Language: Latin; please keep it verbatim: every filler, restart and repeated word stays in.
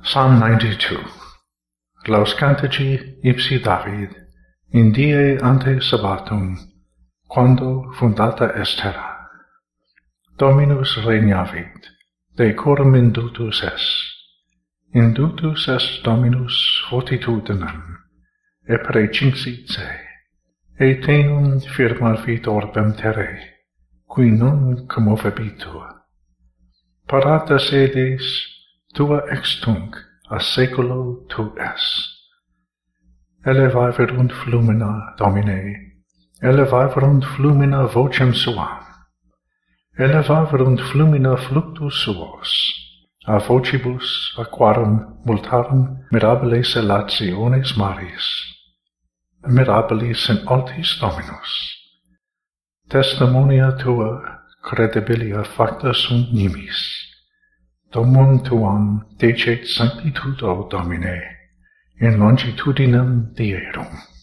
Psalm ninety-two. Laus cantici ipsi David, in die ante sabbatum, quando fundata est terra. Dominus regnavit, decorum indutus est. Indutus est Dominus fortitudinem, e precinxit se, e tenum firmavit orbem terrae, qui non commovebitur. Parata sedes tua ex tunc, a saeculo tu es. Elevaverunt flumina, Domine, elevaverunt flumina vocem suam, elevaverunt flumina fluctus suos, a vocibus aquarum multarum mirabilis elationes maris, mirabilis in altis Dominus. Testimonia tua credibilia facta sunt nimis. Domum tuam decet sanctitudo, Domine, in longitudinem dierum.